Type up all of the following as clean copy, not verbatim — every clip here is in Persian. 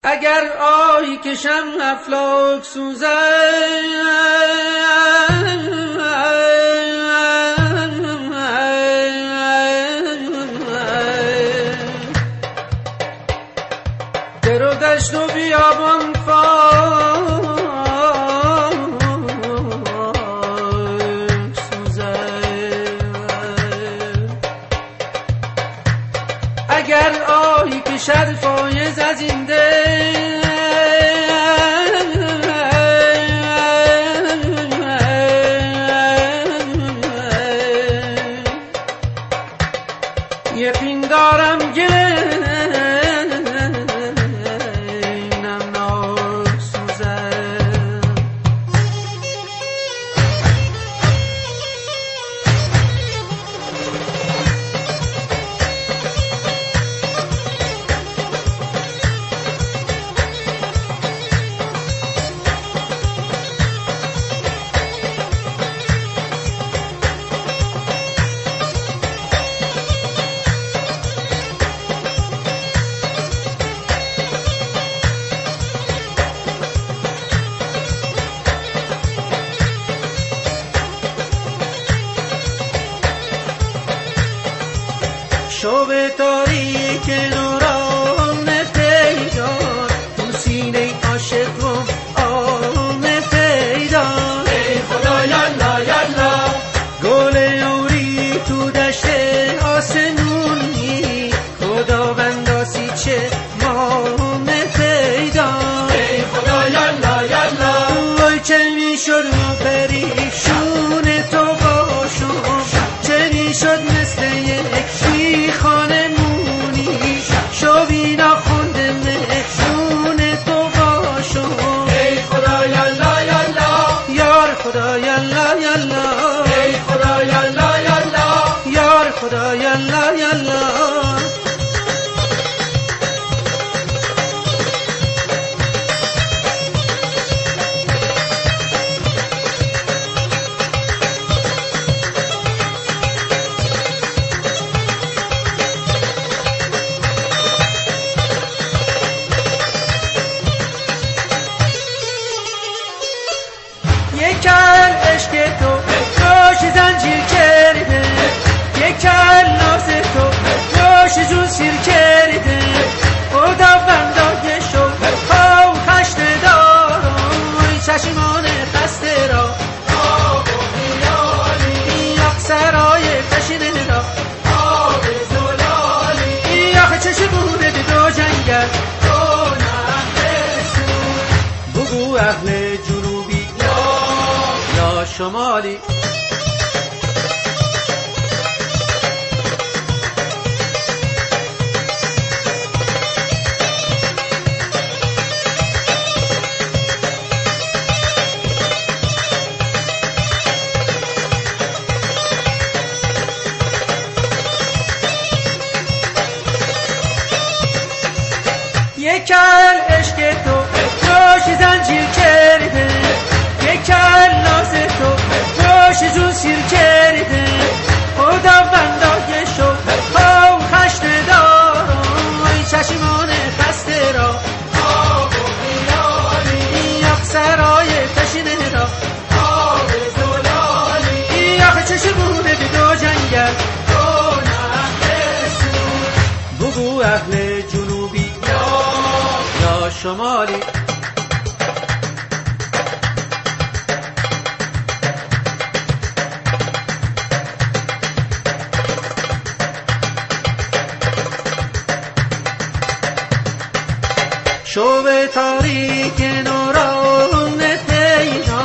اگر آهی کشم افلاک سوزد، در و دشت و بیابان فاک سوزد. اگر آهی کشد فایز از این دل، یقین دارم گلنم ناک سوزد. شب تاریک نوران پیدا، تو سینه عاشقم آم پیدا. ای خدا یالا یالا، گل اوری تو دشت آسمونی، خداوندا سیچه مام پیدا. ای خدا یالا یالا، وای چه میشد پریشون تو باشم، چه میشد مثل یک خانمونی، شبی نخونده مهرون تو باشم. ای خدا یالا یالا، یار خدا یالا یالا، ای خدا یالا یالا، یار خدا یالا یالا. یکل عشق تو روش زنجیر کرده، یکل ناز تو روش جون سیر کرده. خدا بنداده شد خواو خشته دارم، چشمان خسته را آب و خیالی، یخ سرای تشنه را آب زلالی، یخ چشمونه دو جنگل تو نرسون. بگو اهل جنوبی یا شمالی، یکل عشق تو روش زنجیر کرده، یکل ناز تو روش جون سیر کرده. خدا بنداده شد خواو خشته دارم، چشمان خسته را آب و خیالی، یخ سرای تشنه را آب زلالی، یخ چشمونه دو جنگل تو نرسون. بگو اهل جنوبی یا شمالی. شب تاریک نوران پیدا،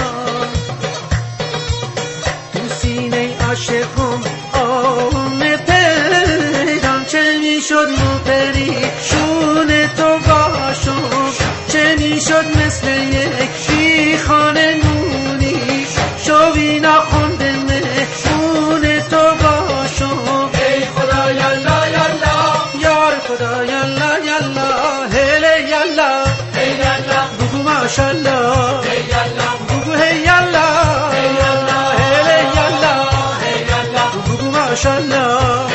تو سینه عاشقم آم پیدا. چه میشد پریشون تو باشم، چه میشد مثل یک خانمونی، شبی نخونده مهرون تو باشم. ای خدا یالا یالا، یار خدا یالا یالا، هله یالا، ای یالا، بگو ماشالله، ای یالا، بگو هی یالا، ای یالا، هله یالا، ای یالا، بگو ماشالله.